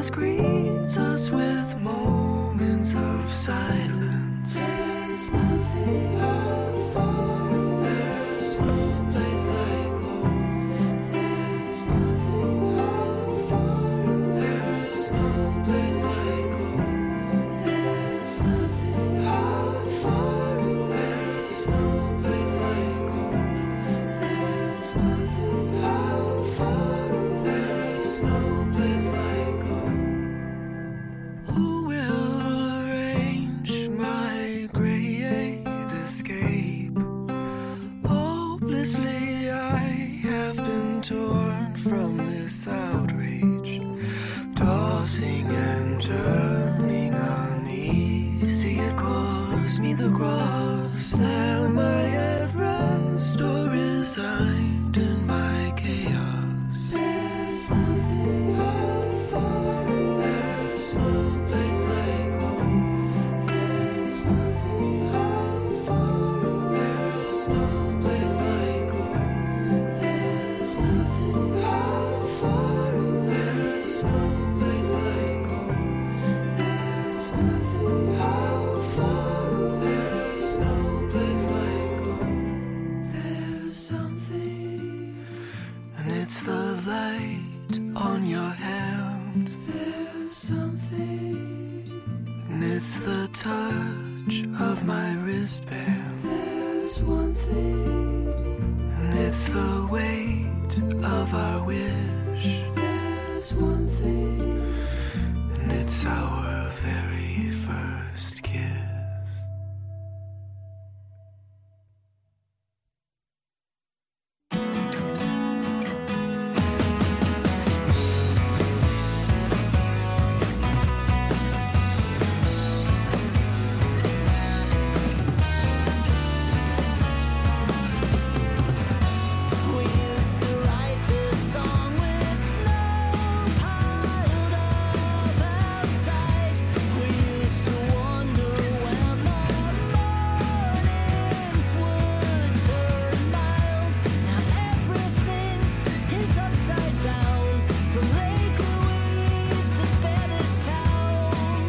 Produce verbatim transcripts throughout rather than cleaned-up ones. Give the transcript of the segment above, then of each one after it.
just greets us with moments of silence. There's nothing out for me. There's no place like home. There's nothing out for me. There's no place like home. There's nothing out for me. There's no place like home. There's nothing out for me. There's no place like home. Who will arrange my great escape? Hopelessly I have been torn from this outrage, tossing and turning uneasy. It caused me the cross. Am I at rest or resigned in my chaos? There's nothing out for me. There's no place like home. There's nothing out for me. There's no place like home. There's nothing out for me. There's no place like home. There's nothing out for me. There's no place like home. There's something, and it's the light on your hand. There's something, and it's the touch of my wristband. There's one thing, and it's the weight of our wish. There's one thing, and it's our very first kiss. We used to write this song with snow piled up outside. We used to wonder when the mornings would turn mild. Now everything is upside down, from Lake Louise to Spanish Town.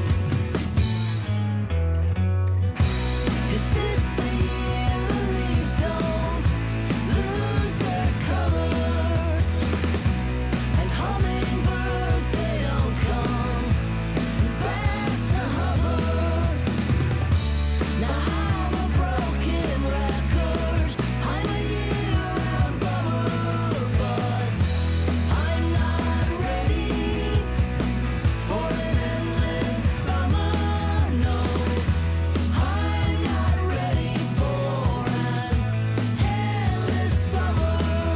Is this the year the leaves don't lose their color, and hummingbirds they don't come back to hover? Now I'm a broken record, I'm a year-round bummer, but I'm not ready for an endless summer. No, I'm not ready for an endless summer.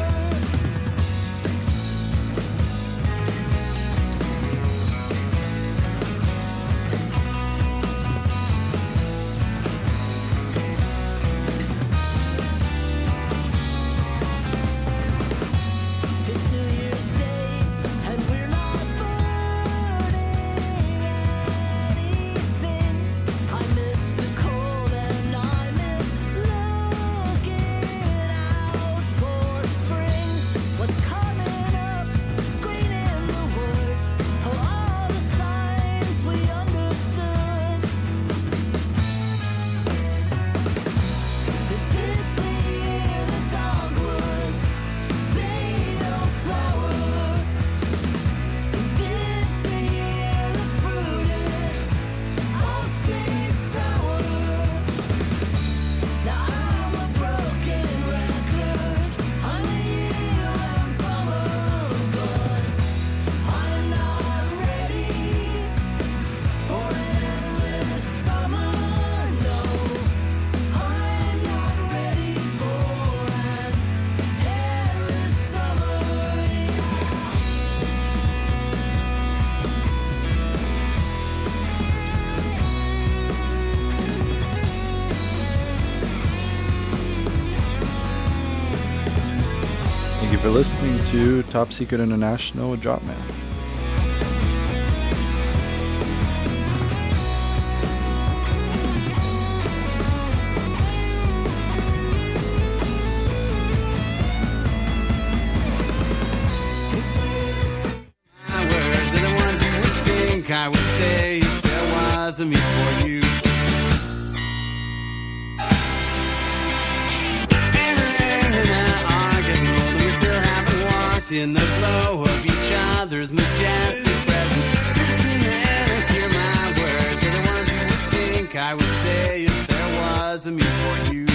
It's New Year's Day, and we're not burning anything. I miss the cold, and I miss looking out for spring. What's coming up, green in the woods, of all the signs we understood. Is this the year the dogwoods they don't flower? Is this the year the fruited all stay sour? Now I'm a broken record, I'm a year-round bummer, but I'm not ready for an endless summer. No, I'm not ready for an endless summer. Thank you for listening to Top Secret International with Dropman. My words are the ones that I would say if there was a me for you? In the glow of each other's majestic presence, listen and hear my words. They're the ones you would think I would say if there was a me for you.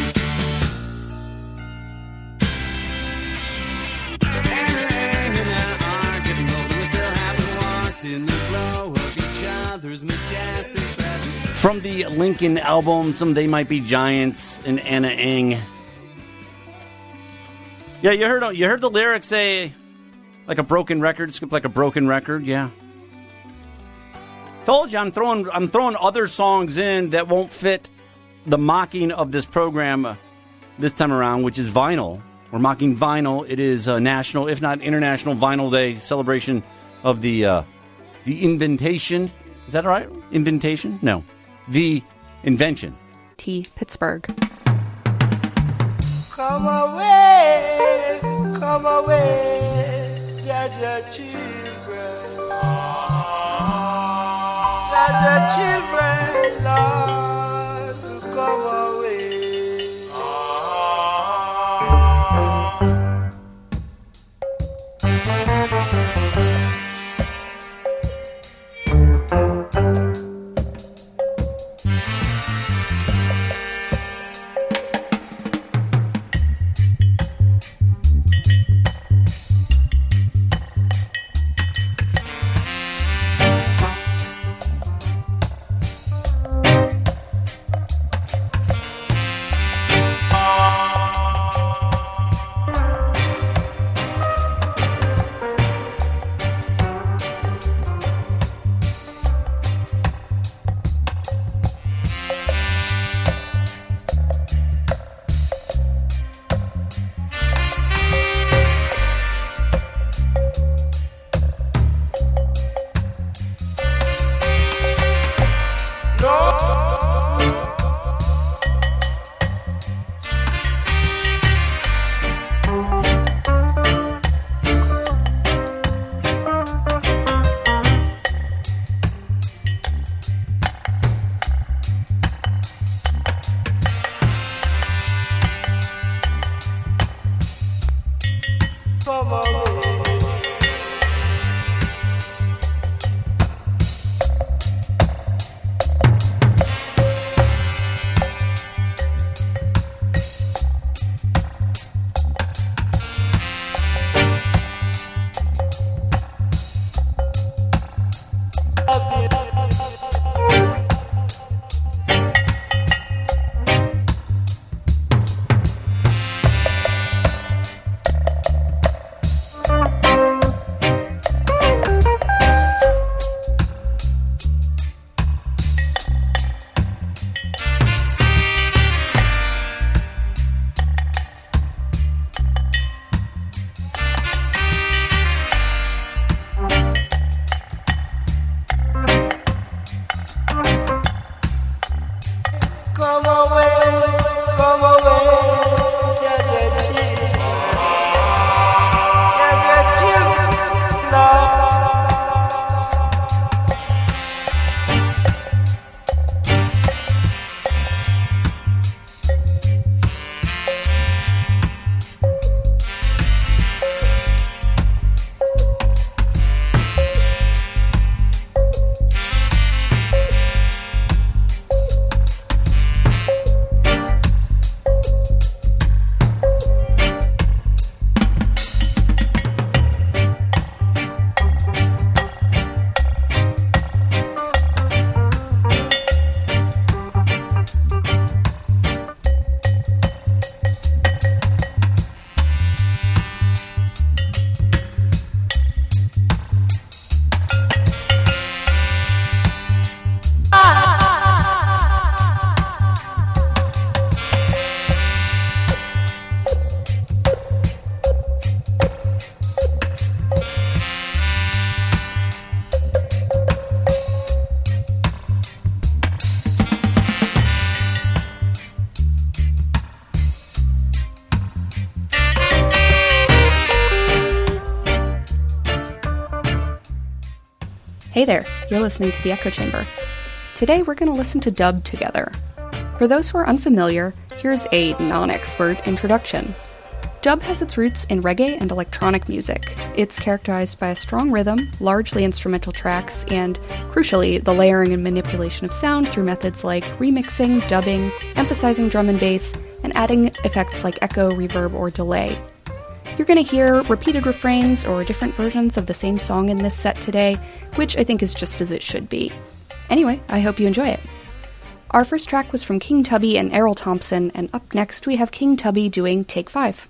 And are getting older, we still haven't walked in the glow of each other's majestic presence. From the Lincoln album, Some They Might Be Giants and Anna Ng. Yeah, you heard you heard the lyrics say, like a broken record, skip like a broken record, yeah. Told you I'm throwing I'm throwing other songs in that won't fit the mocking of this program uh, this time around, which is vinyl. We're mocking vinyl. It is a national, if not international, Vinyl Day celebration of the uh, the inventation. Is that right? Inventation? No, the invention. T. Pittsburgh. Come away, come away, let the children, let the children learn to come away. Hey there, You're listening to The Echo Chamber. Today we're going to listen to dub together. For those who are unfamiliar, here's a non-expert introduction. Dub has its roots in reggae and electronic music. It's characterized by a strong rhythm, largely instrumental tracks, and, crucially, the layering and manipulation of sound through methods like remixing, dubbing, emphasizing drum and bass, and adding effects like echo, reverb, or delay. You're going to hear repeated refrains or different versions of the same song in this set today, which I think is just as it should be. Anyway, I hope you enjoy it. Our first track was from King Tubby and Errol Thompson, and up next we have King Tubby doing Take Five.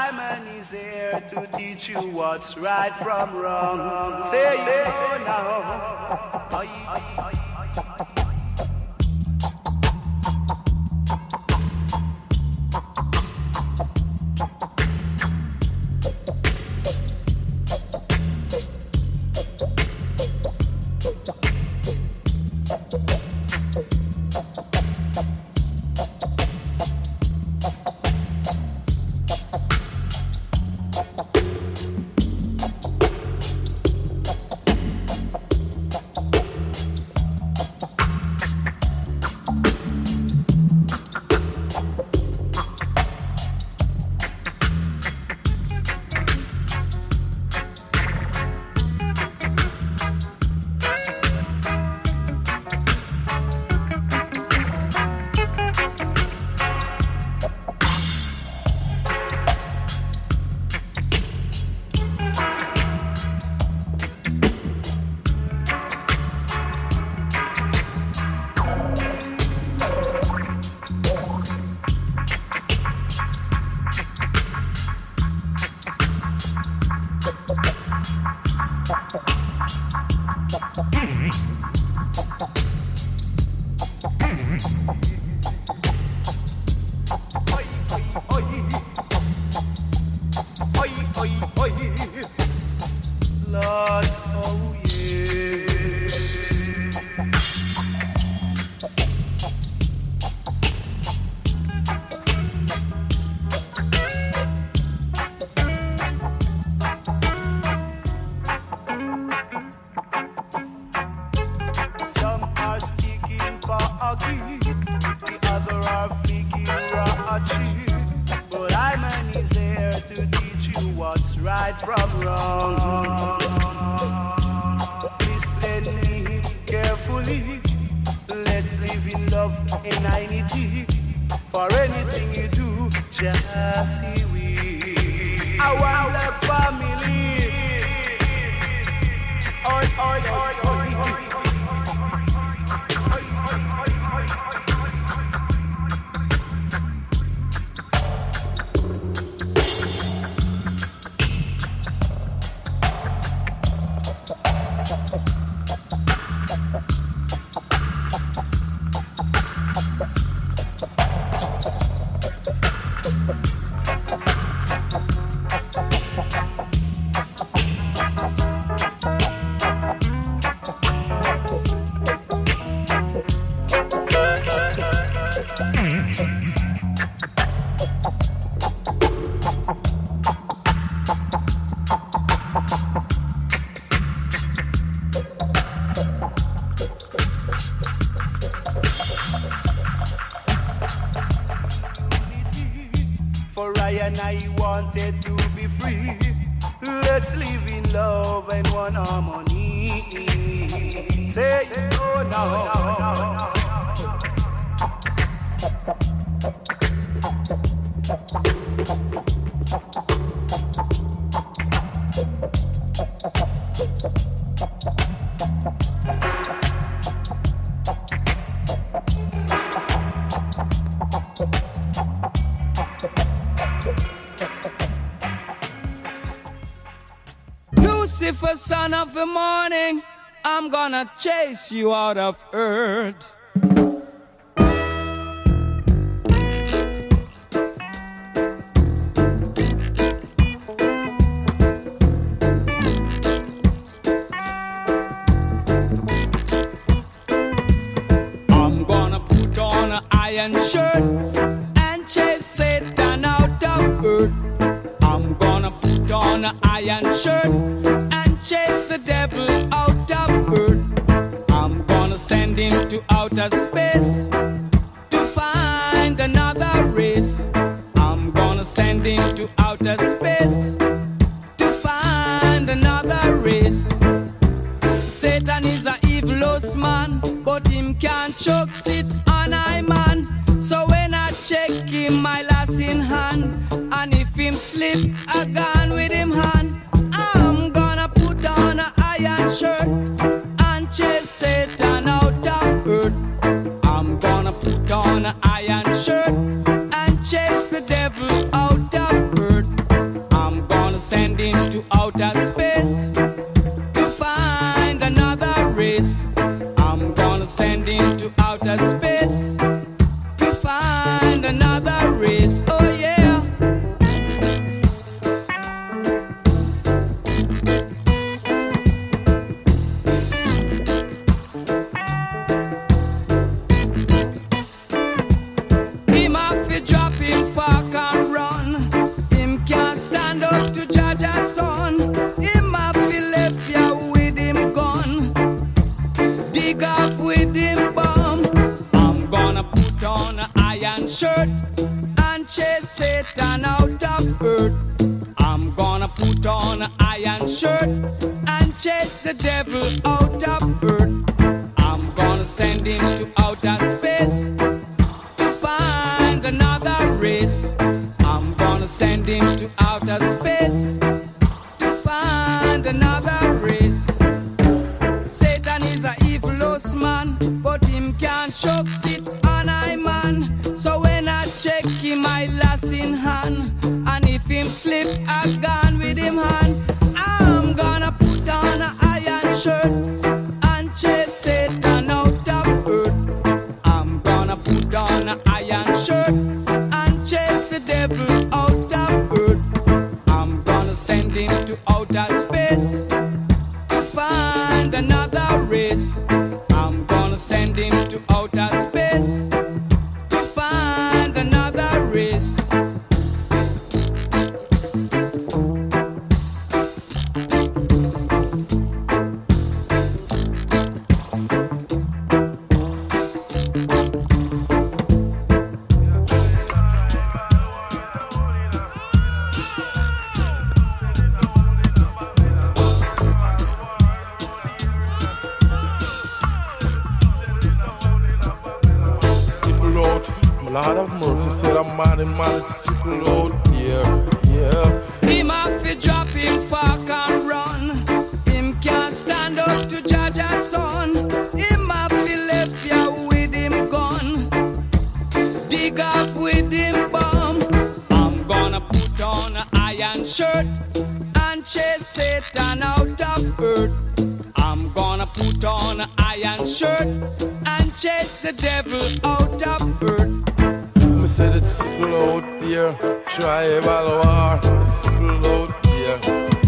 Simon is here to teach you what's right from wrong. Say it now. Aye, aye, aye. Lord, oh yeah. Some are sticking for a key, the other are flicking raw. But I'm is here to teach you what's right from wrong. Listen me carefully. Let's live in love and unity. For anything you do, just see we. I want the family. Oi, oi, oi, oi, oi. For I and I wanted to be free. Let's live in love and one harmony. Say oh no. Lucifer, son of the morning, I'm gonna chase you out of earth. I'm gonna put on an iron shirt and chase Satan out of earth. I'm gonna put on an iron shirt and chase the devil out of earth. I'm gonna send him to outer space to find another race. I'm gonna send him to outer space to find another race. Satan is a evilous man, but him can't choke it on I man. So when I check him, my lass in hand, and if him slip, I gone with him hand. I'm gonna put on an iron shirt and chase Satan out of earth. I'm gonna put on an iron shirt and chase the devil out of earth. space to find another race. Oh yeah. Him have to drop him fork and run. Him can't stand up to judge a son. Him have to left ya with him gun. Dig off with him bum. I'm gonna put on an iron shirt and chase Satan out of earth. I'm gonna put on an iron shirt and chase the devil out of earth. I'm gonna send him to outer space to find another race. I'm gonna send him to outer space to find another race. Satan is a evilous man, but him can't choke sit on I man. So when I check him, I lass in hand, and if him slip, I gone with him hand. I'm gonna put on an iron shirt and chase Satan out of earth. I'm gonna put on an iron shirt and chase the devil out of earth. I'm gonna send him to outer space to find another race. I'm gonna send him to outer space to find another race. People out, Lord of mercy, said a man in man, it's people out, yeah, yeah. Him have to drop him fork and run. Him can't stand up to judge a son. Him have to left ya with him gun. Dig off with him bum. I'm gonna put on an iron shirt and chase Satan out of earth. I'm gonna put on an iron shirt and chase the devil out of earth. Me said it's people out there, tribal war, it's people out there.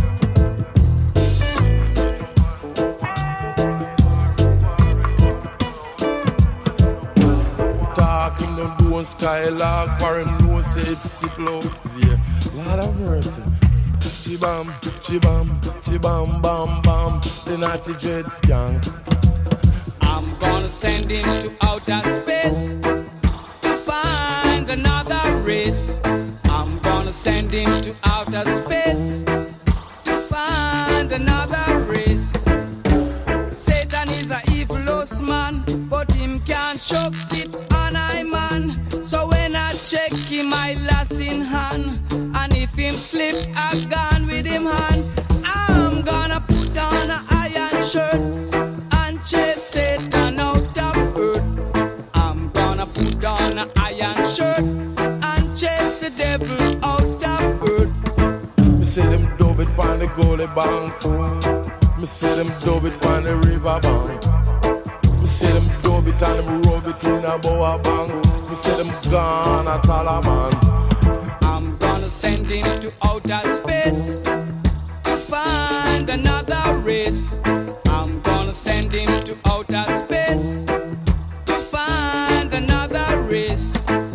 Talking them doing skylark, for him know say it's people out there. Lord of mercy. Chibam, chibam, chibam, bam, bam, the naughty dread skank. I'm gonna send him to outer space to find another race. I'm gonna send him to outer space to find another race. Satan is a evilous man, but him can't choke sit on I man. So when I check him, I lass in hand, and if him slip, I gone with him hand. I'm gonna put on an iron shirt and chase Satan out of earth. I'm gonna put on an iron shirt and chase the devil out of earth. Me say them dub it on the goalie bank. Me say them dub it on the river bank. Me say them dub it and them rub it in a boa bank. Me say them gone at all a man. I'm gonna send him to outer space to find another race. I'm gonna send him to outer space to find another race.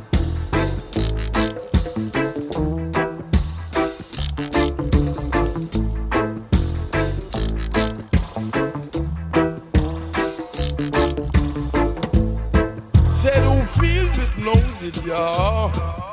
Said who feels it knows it, y'all.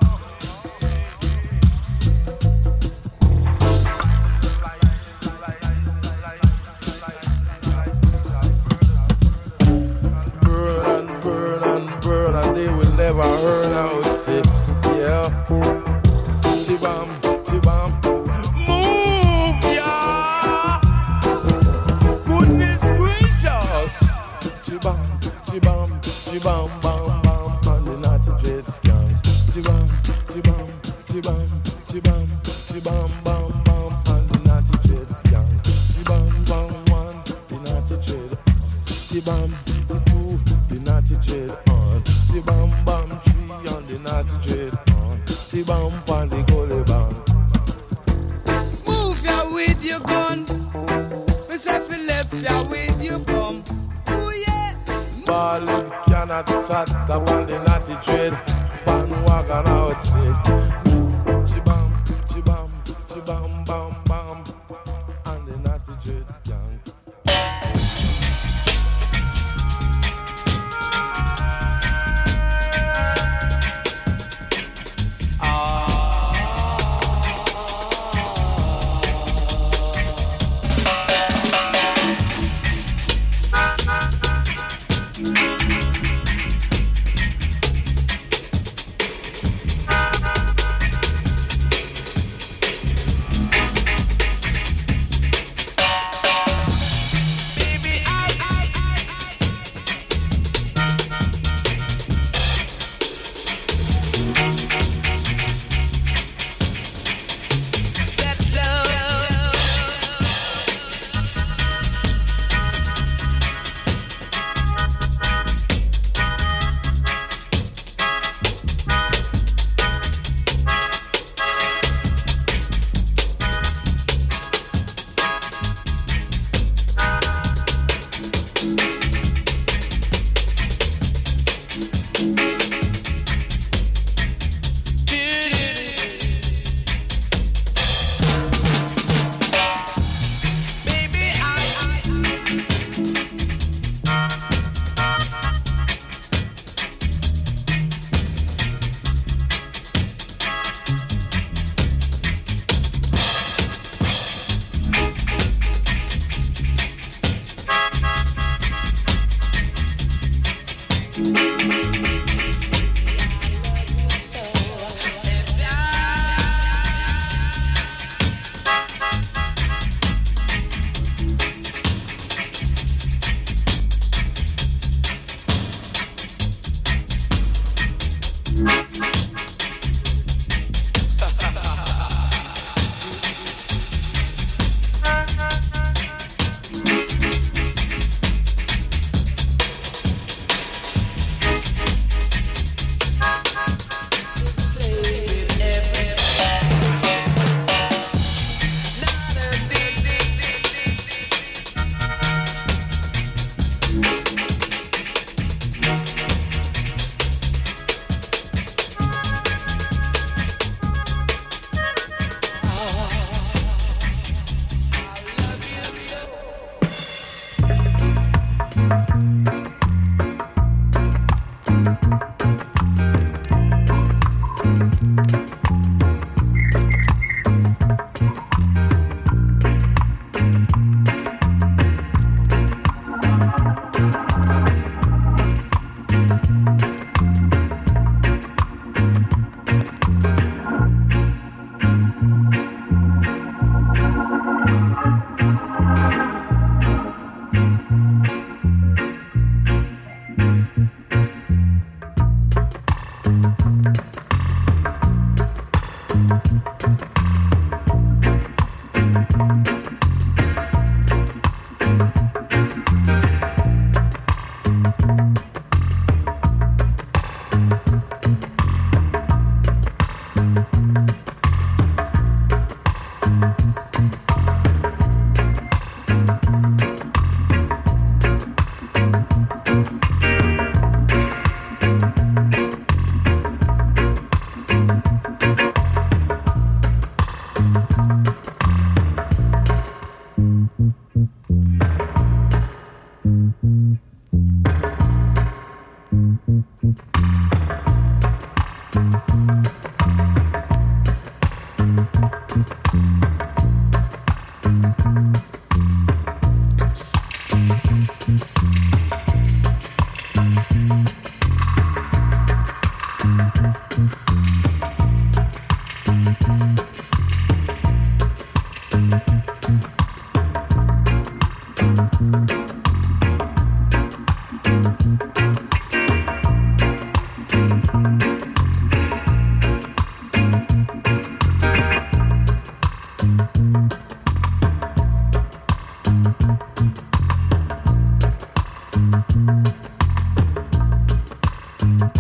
Burn and burn and burn, and they will never earn out it, yeah. Chibam, chibam, move, yeah. Goodness gracious. Chibam, chibam, chibam, bam, bam, and the naughty dread skank. Chibam, chibam, chibam, chibam, chibam, bam, bam, and the naughty dread skank. Chibam, bam, one, the naughty dread. Chibam, the two, the naughty dread on. Chibam bam tree on the naughty dread. Chibam on the gully band. Move ya with your gun. Myself left ya with your bum. Ooh yeah. Ballin cannot sat up on the naughty dread. Bandwagon outside. Chibam, chibam, chibam, bam, bam. And the naughty dread skank. Thank you.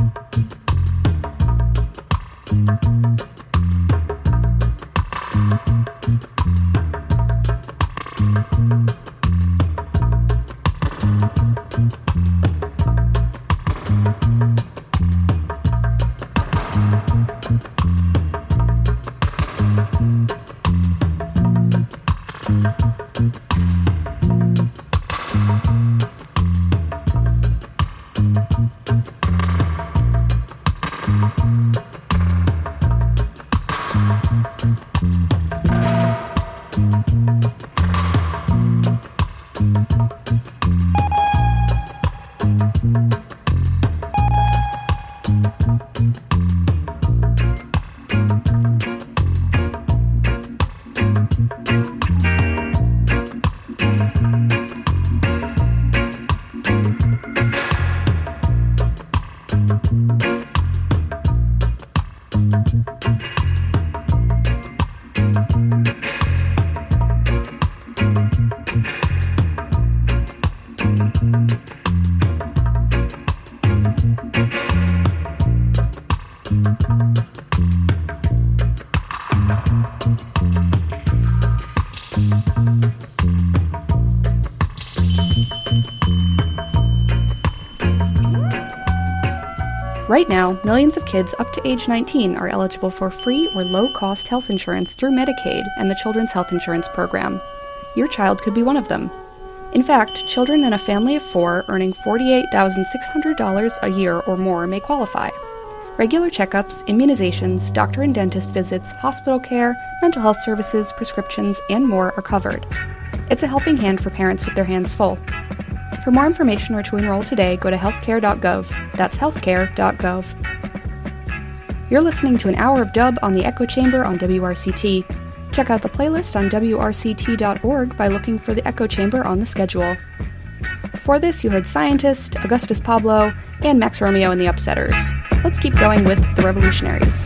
Right now, millions of kids up to age nineteen are eligible for free or low-cost health insurance through Medicaid and the Children's Health Insurance Program. Your child could be one of them. In fact, children in a family of four earning forty-eight thousand six hundred dollars a year or more may qualify. Regular checkups, immunizations, doctor and dentist visits, hospital care, mental health services, prescriptions, and more are covered. It's a helping hand for parents with their hands full. For more information or to enroll today, go to healthcare dot gov. That's healthcare dot gov. You're listening to an hour of dub on the Echo Chamber on W R C T. Check out the playlist on W R C T dot org by looking for the Echo Chamber on the schedule. Before this, you heard Scientist, Augustus Pablo, and Max Romeo and the Upsetters. Let's keep going with The Revolutionaries.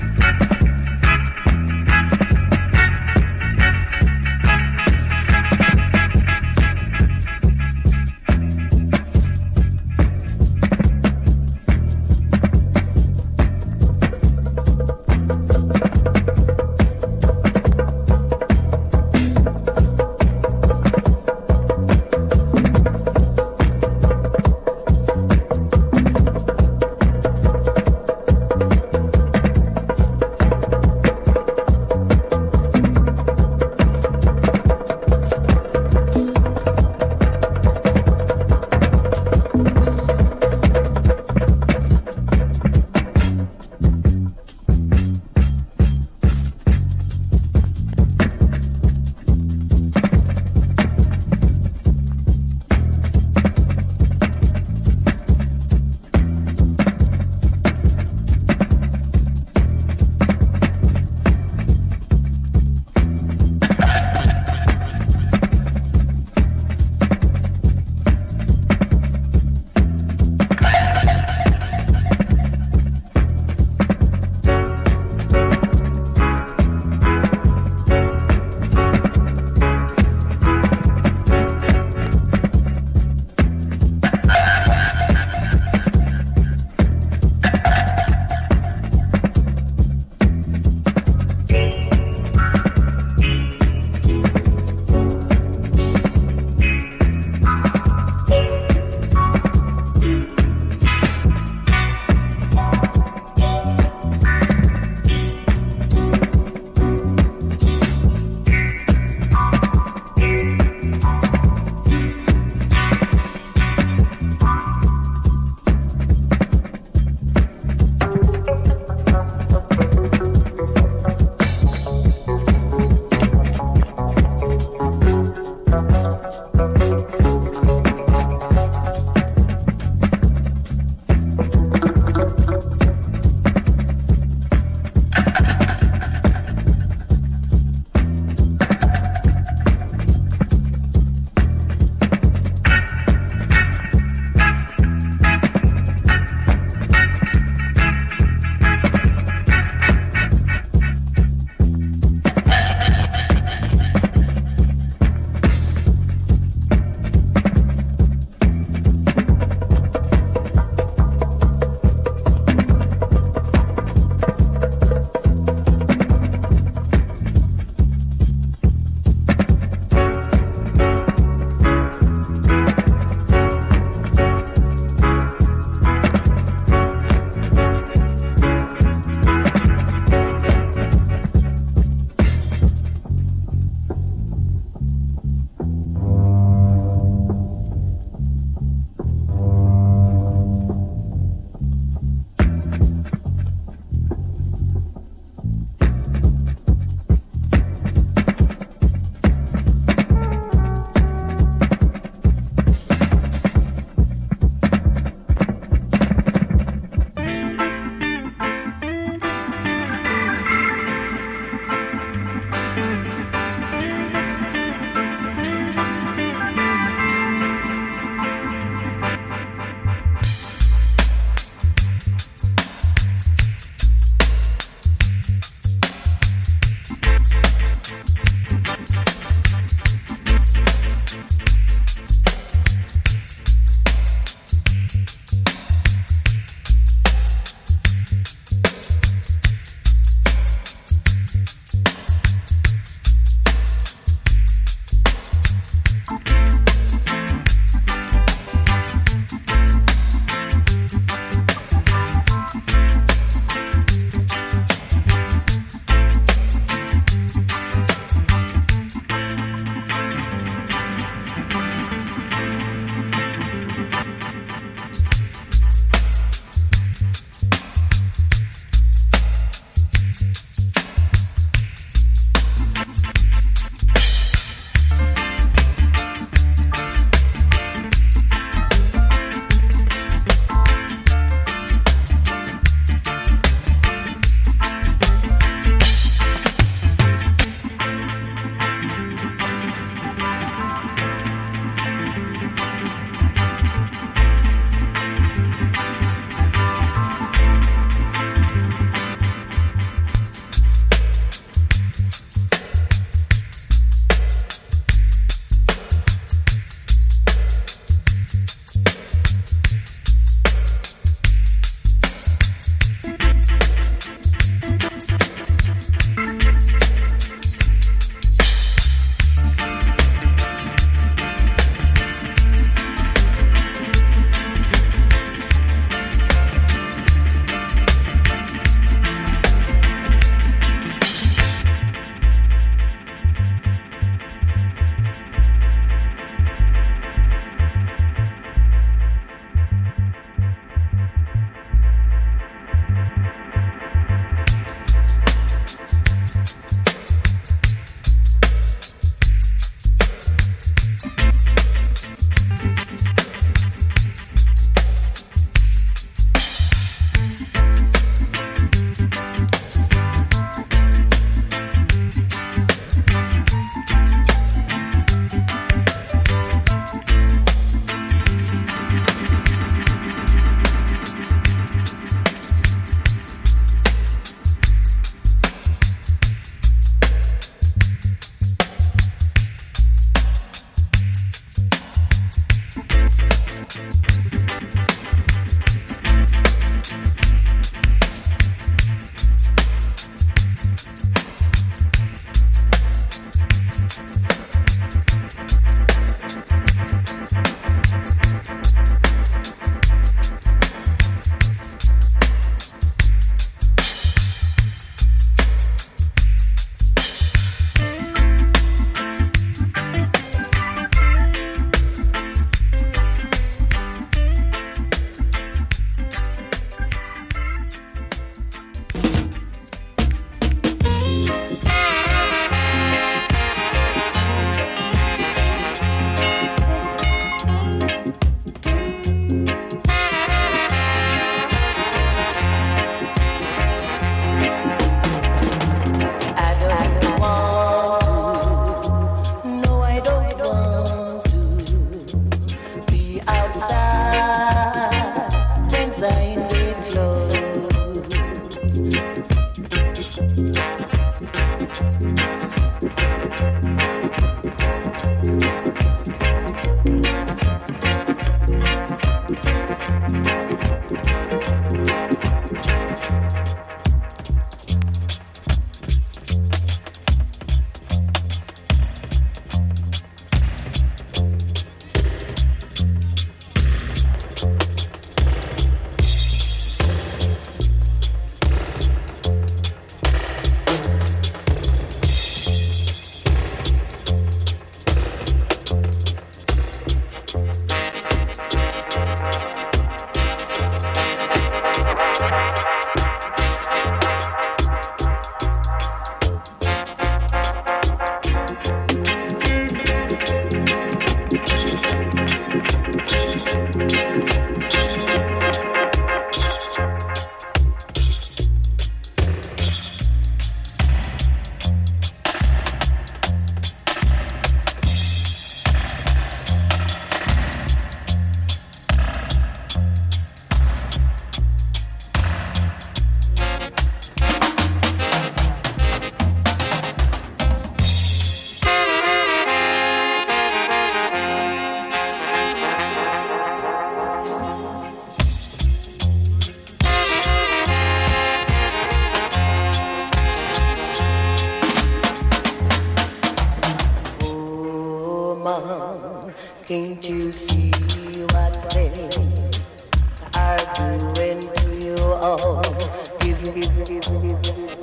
Can't you see what they are doing to you all? Give you, give you, give you, give you.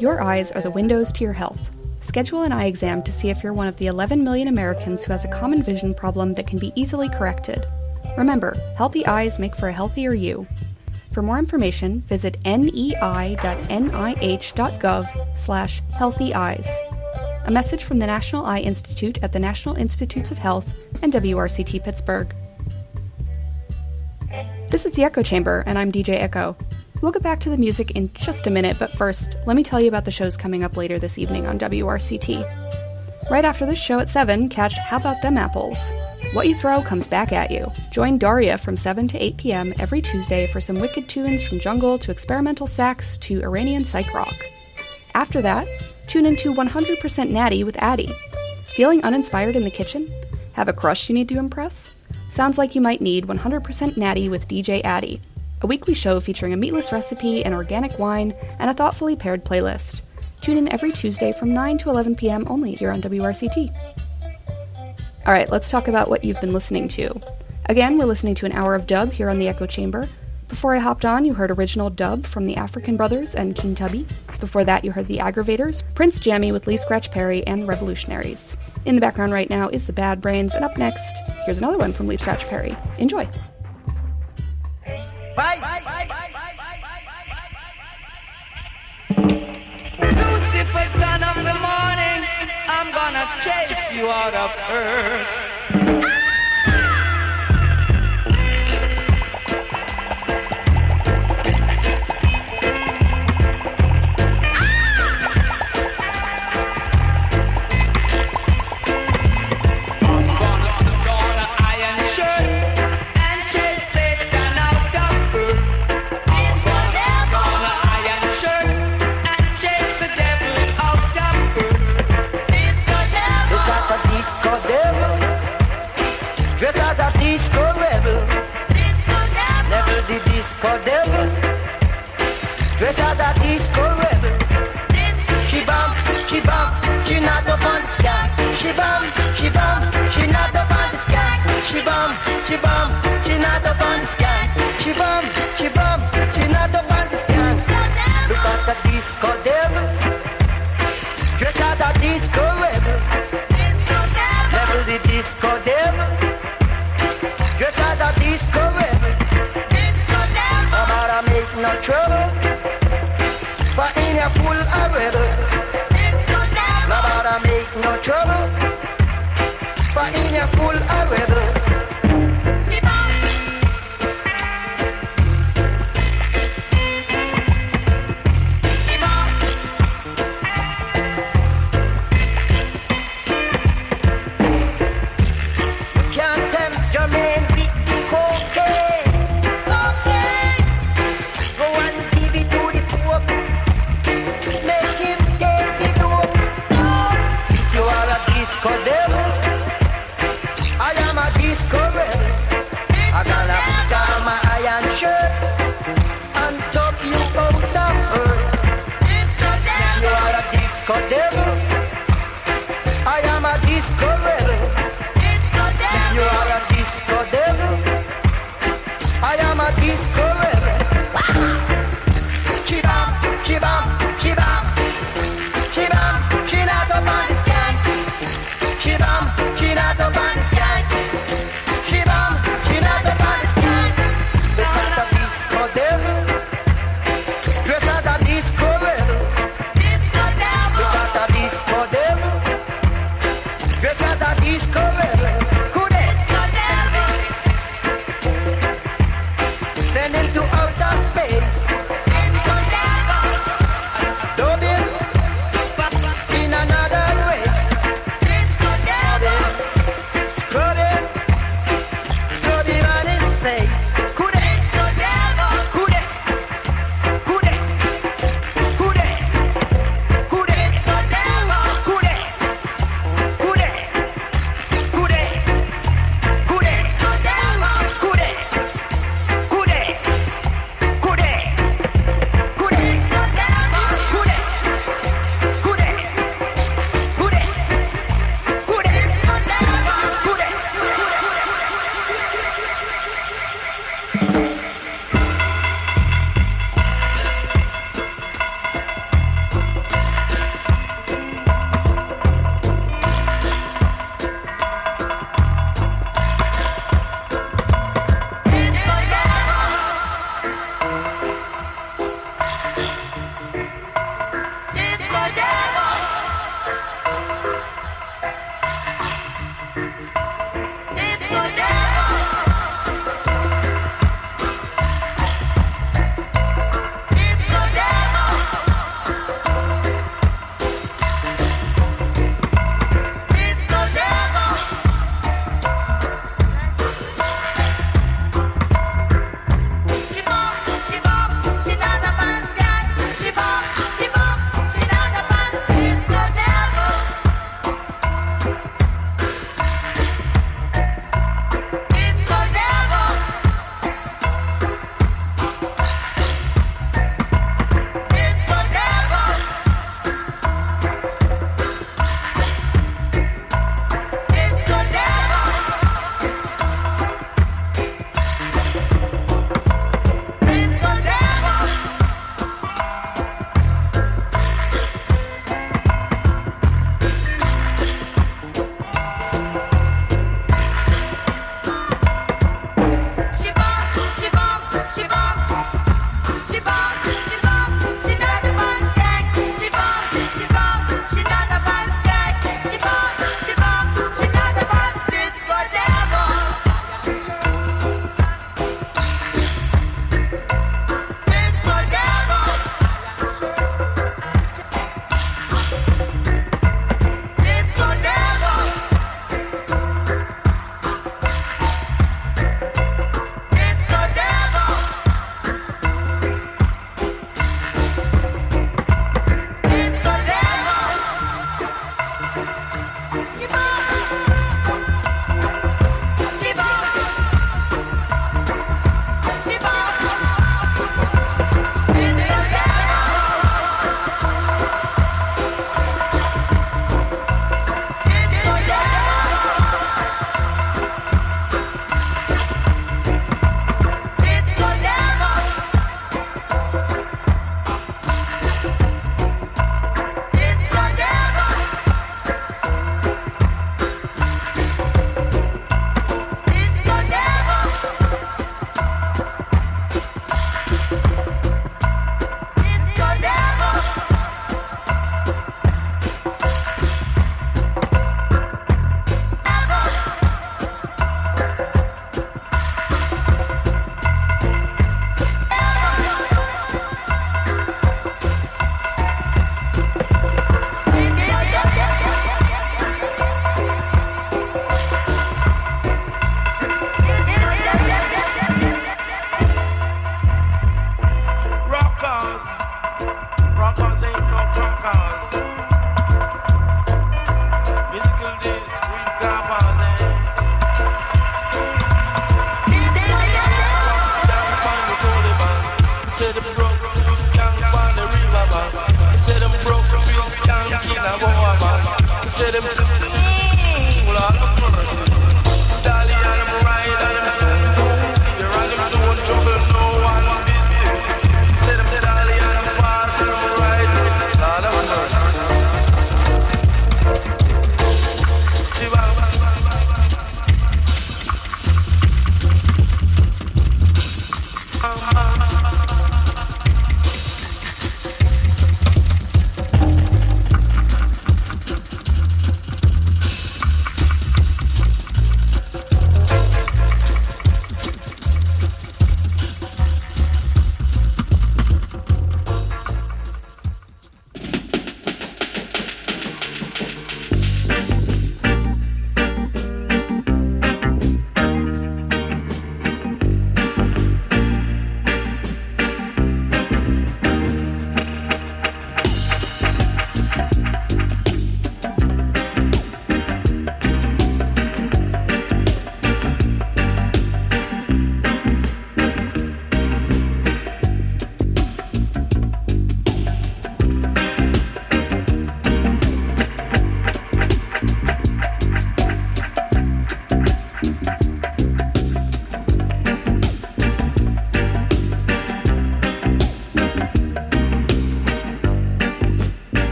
Your eyes are the windows to your health. Schedule an eye exam to see if you're one of the eleven million Americans who has a common vision problem that can be easily corrected. Remember, healthy eyes make for a healthier you. For more information, visit nei.nih.gov slash healthy eyes. A message from the National Eye Institute at the National Institutes of Health and W R C T Pittsburgh. This is the Echo Chamber, and I'm D J Echo. We'll get back to the music in just a minute, but first, let me tell you about the shows coming up later this evening on W R C T. Right after this show at seven, catch How About Them Apples? What you throw comes back at you. Join Daria from seven to eight p.m. every Tuesday for some wicked tunes from jungle to experimental sax to Iranian psych rock. After that, tune into one hundred percent Natty with Addie. Feeling uninspired in the kitchen? Have a crush you need to impress? Sounds like you might need one hundred percent Natty with D J Addie, a weekly show featuring a meatless recipe, an organic wine, and a thoughtfully paired playlist. Tune in every Tuesday from nine to eleven p.m. only here on W R C T. Alright, let's talk about what you've been listening to. Again, we're listening to an hour of dub here on the Echo Chamber. Before I hopped on, you heard original dub from the African Brothers and King Tubby. Before that, you heard the Aggravators, Prince Jammy with Lee Scratch Perry, and the Revolutionaries. In the background right now is the Bad Brains, and up next, here's another one from Lee Scratch Perry. Enjoy! Lucifer, son of the morning, I'm gonna chase you out of earth. Disco devil, dress as a disco rebel. She bum, she bum, she not up on the sky. She bum, she bum, she not up on the sky. She bum, she bum, she not up on the sky. She bum, she bum, she not up on the sky. Look at the disco devil, dress as a disco rebel. Level the disco devil, dress as a disco rebel. Make no trouble, for in your pool a rebel. Nobody make no trouble, for in your pool a rebel. Can't tempt your man with cocaine. Disco devil, I am a disco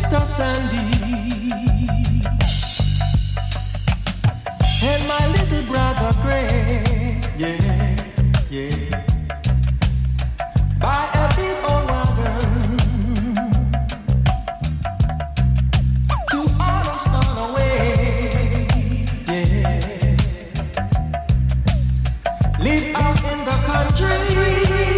Sister Sandy and my little brother Greg, yeah, yeah. By a big old wagon to all us far away, yeah. Live out in the country.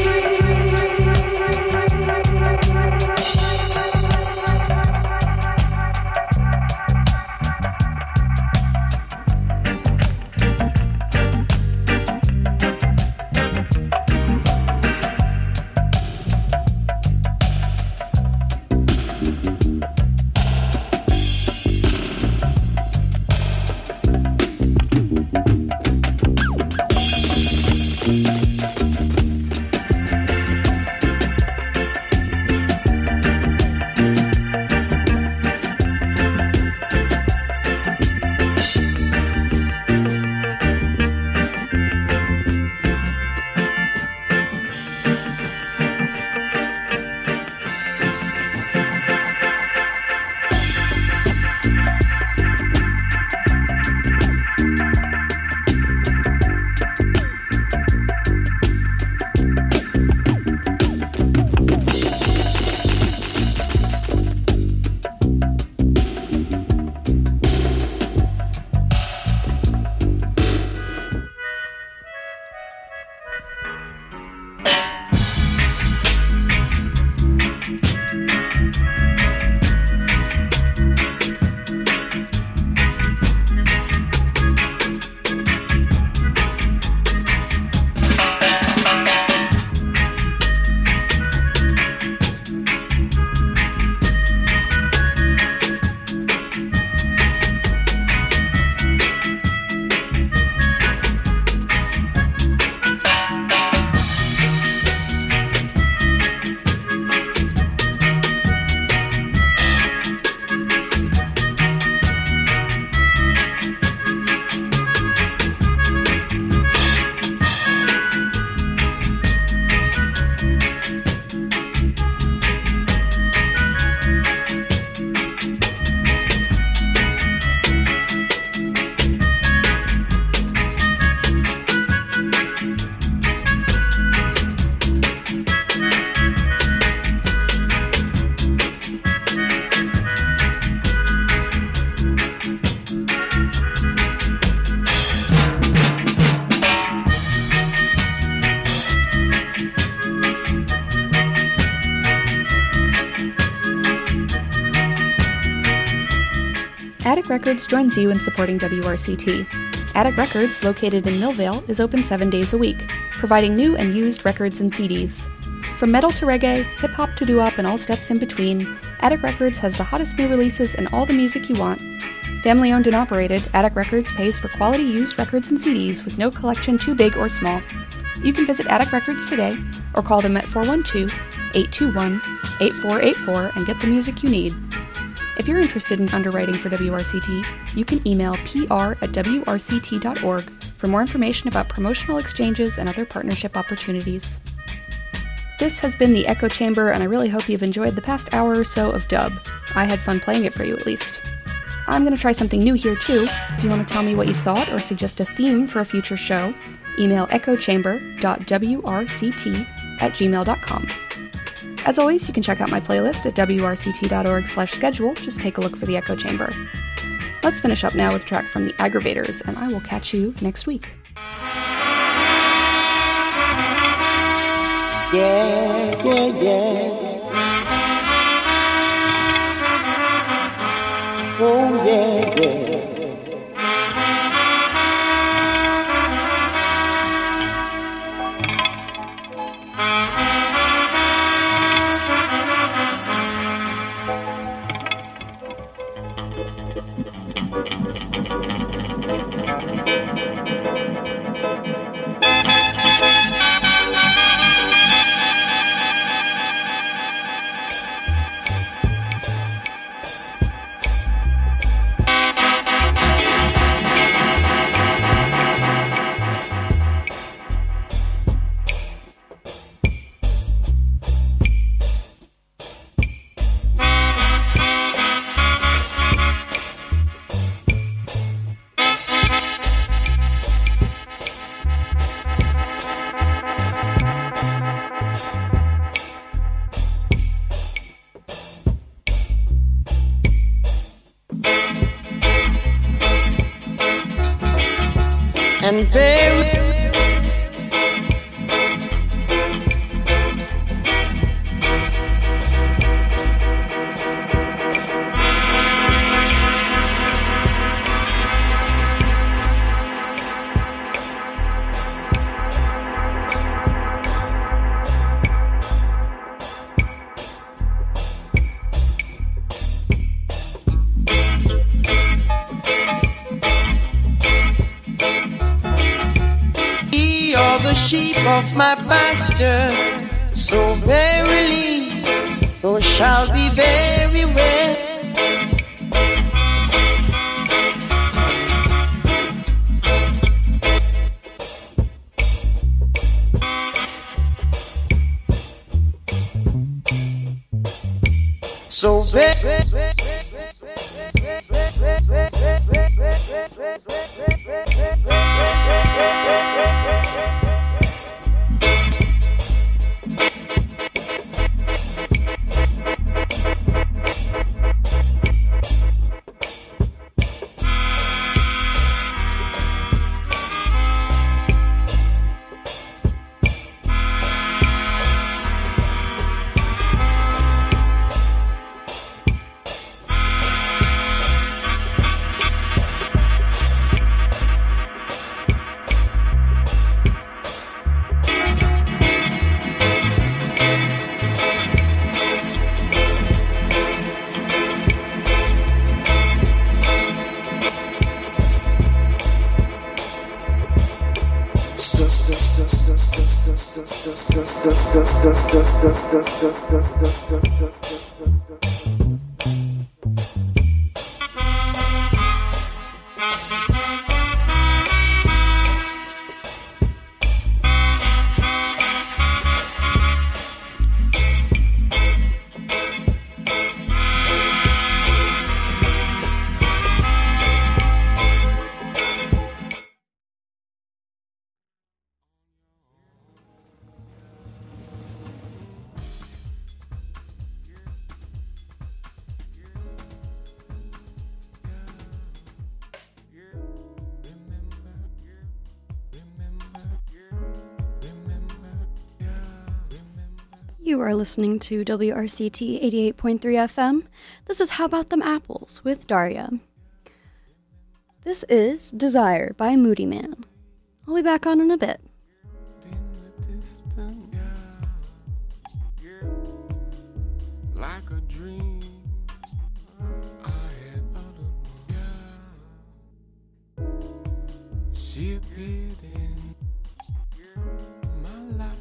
Attic Records joins you in supporting W R C T. Attic Records, located in Millvale, is open seven days a week, providing new and used records and C Ds. From metal to reggae, hip-hop to doo-wop and all steps in between, Attic Records has the hottest new releases and all the music you want. Family owned and operated, Attic Records pays for quality used records and C Ds with no collection too big or small. You can visit Attic Records today or call them at four one two, eight two one, eight four eight four and get the music you need. If you're interested in underwriting for W R C T, you can email P R at W R C T dot org for more information about promotional exchanges and other partnership opportunities. This has been the Echo Chamber, and I really hope you've enjoyed the past hour or so of dub. I had fun playing it for you, at least. I'm going to try something new here, too. If you want to tell me what you thought or suggest a theme for a future show, email echo chamber dot W R C T at gmail dot com. As always, you can check out my playlist at W R C T dot org slash schedule. Just take a look for the Echo Chamber. Let's finish up now with a track from the Aggravators, and I will catch you next week. Yeah, yeah, yeah. Oh, yeah, yeah. and bury. Sheep of my pasture, so verily thou shalt be very well. So very. You are listening to W R C T eighty-eight point three F M. This is How About Them Apples with Daria. This is Desire by Moody Man. I'll be back on in a bit. Like a dream, I had uttered. She appeared in my life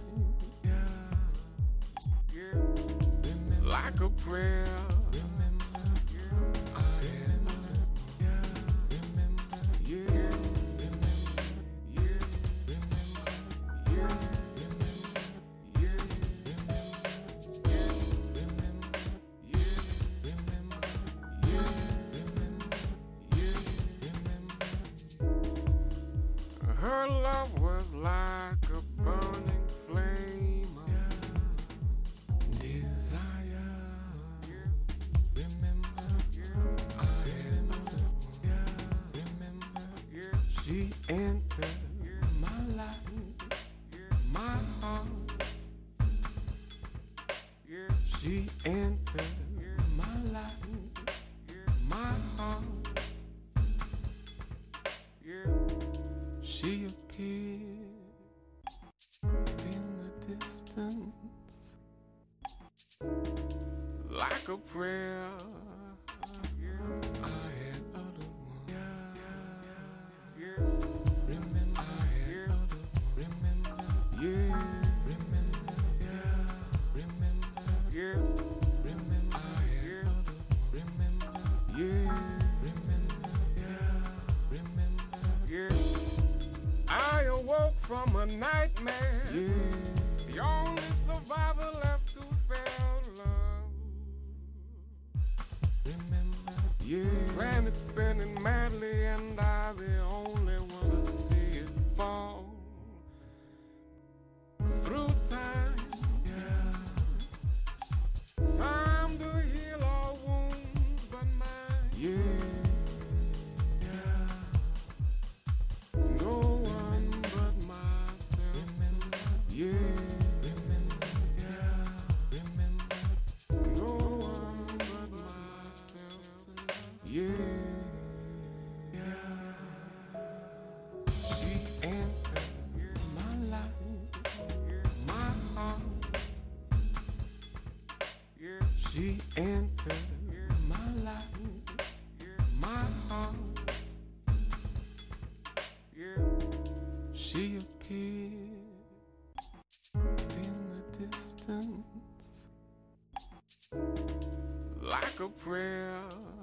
like a prayer. I had uttered. Yeah. Her love was like a burning flame of desire. Remember, I had remember, she entered my life, my heart. She entered my life, my heart. She appeared in the distance like a prayer. I had uttered one. Remember, I had uttered. Remember, yeah. Remember, yeah. Remember, yeah. Remember, I had uttered. Remember, yeah. Remember, yeah. Remember, yeah. I awoke from a nightmare. Yeah. The only survivor left who felt love. Remember, yeah. Planet spinning madly, and I the only one to see it fall. Through time, yeah. Time to heal all wounds but mine. Yeah. Yeah. No one. She entered my life, my heart. She entered my life, my heart. She appeared in the distance like a prayer